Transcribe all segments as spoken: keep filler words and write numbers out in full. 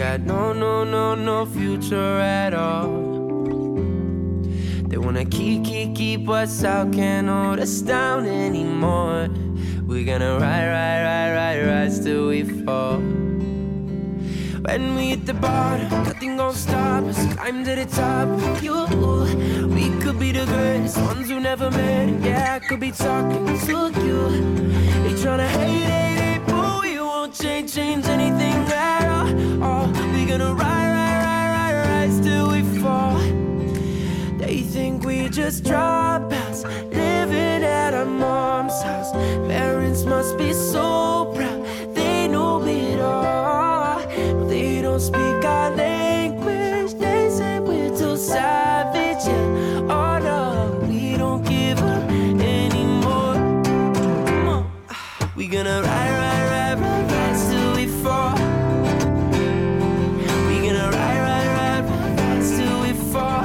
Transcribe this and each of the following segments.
got no, no, no, no future at all. They wanna keep, keep, keep us out, can't hold us down anymore. We're gonna ride, ride, ride, ride, rise till we fall. When we hit the bottom, nothing gon' stop us. Climb to the top, you. We could be the greatest ones who never made it. Yeah, I could be talking to you. They tryna hate, hate, hate, but we won't change, change anything at all. Oh, we gonna ride, ride, ride, ride, rise till we fall. They think we just dropouts, living at our mom's house. Parents must be so proud, they know it all. But they don't speak our language, they say we're too savage. Yeah, oh no, we don't give up anymore. Come on. We gonna ride, ride, ride, ride, rise till we fall. We gonna ride, ride, ride, ride, rise till we fall.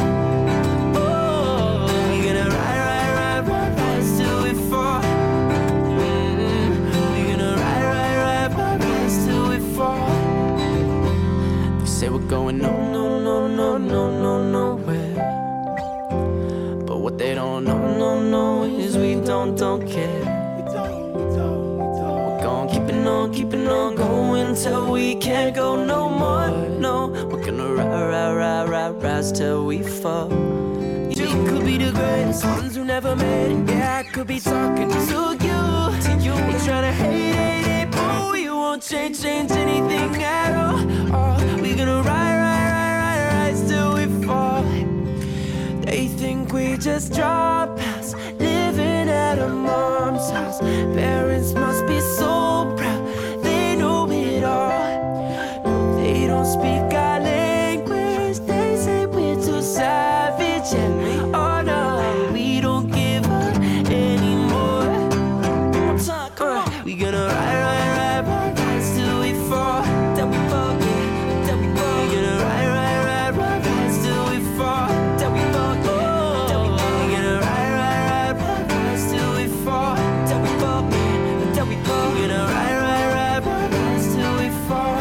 Say we're going no, no, no, no, no, no, nowhere. But what they don't know, no, no, is we don't, don't care. We're gon' keep it on, keep it on going till we can't go no more. No, we're gonna ride, ride, ride, ride, rise till we fall. You could be the greatest ones who never made it. Yeah, I could be talking to you, to you. We're tryna hate, hate, hate, but we won't change, change anything at all. Oh, we gonna ride, ride, ride, ride, rise till we fall. They think we just dropouts, living at our mom's house. Parents must be so proud, they know it all. No, they don't speak our language, they say we're too savage. And oh no, we don't give up anymore. One more time, come on. We gonna ride, ride, ride, ride, rise till we fall. Till we fall, yeah, till we fall. We gonna ride, ride, ride, ride, rise till we fall. Till we fall, yeah, till we fall. We gonna ride, ride, ride, ride, rise till we fall. Till we fall, yeah, till we fall. We gonna ride, ride, ride, ride, rise till we fall.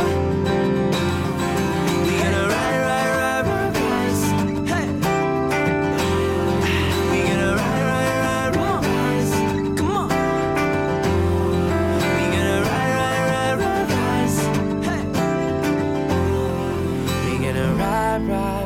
We gonna ride, ride, ride, ride, rise. Hey. We gonna ride, ride, ride, ride, rise. Come on. We gonna ride, ride, ride, ride, rise. Hey. We gonna ride, ride.